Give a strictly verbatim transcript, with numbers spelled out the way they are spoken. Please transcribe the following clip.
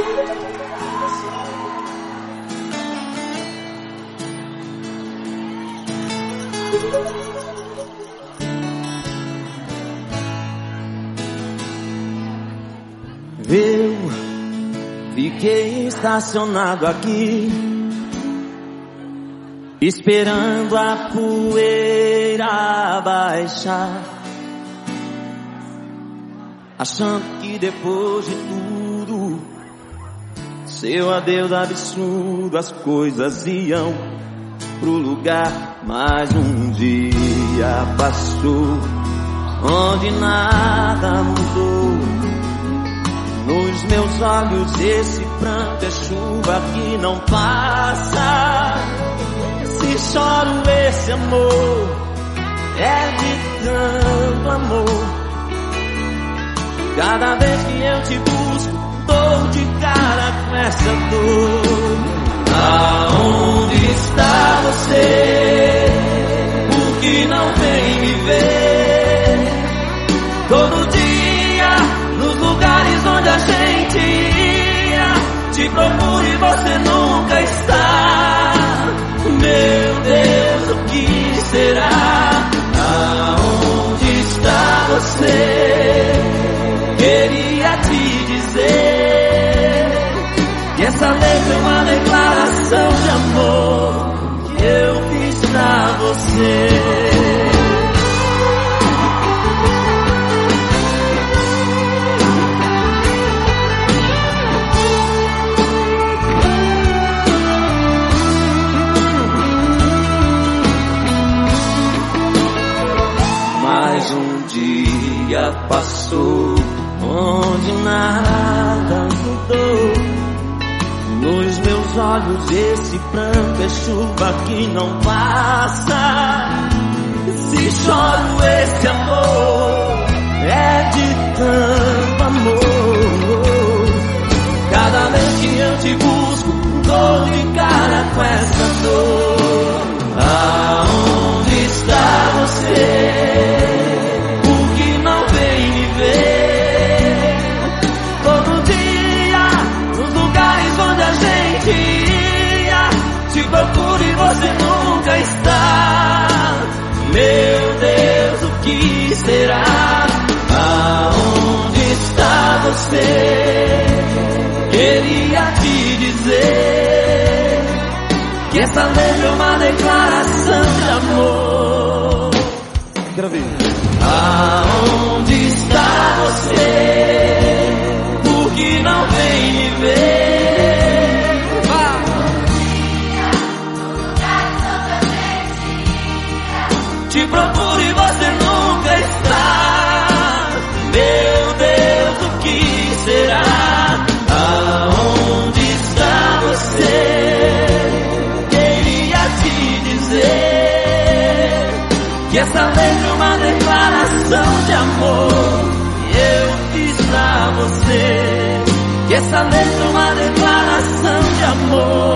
Eu fiquei estacionado aqui, esperando a poeira baixar, achando que depois de tudo, seu adeus absurdo, as coisas iam pro lugar. Mas um dia passou, onde nada mudou. Nos meus olhos esse pranto é chuva que não passa. Se choro esse amor, é de tanto amor. Cada vez que eu te busco, dou de cara com essa dor. Aonde está você? Por que não vem me ver? Todo dia, nos lugares onde a gente ia, te procuro e você nunca está. Meu Deus, o que será? Aonde está você? Queria te dizer que essa letra é uma declaração de amor que eu fiz pra você. Mais um dia passou, onde nada mudou. Nos meus olhos esse pranto é chuva que não passa. Se choro esse amor, é de tanto amor. Cada vez que eu te busco, dou de cara com essa dor. Aonde está você? Te procuro e você nunca está. Meu Deus, o que será? Aonde está você? Queria te dizer que essa letra é uma declaração de amor. Gravei. Aonde está você? Por que não vem me ver? Te procuro e você nunca está. Meu Deus, o que será? Aonde está você? Queria te dizer que essa letra é uma declaração de amor que eu fiz pra você. Que essa letra é uma declaração de amor.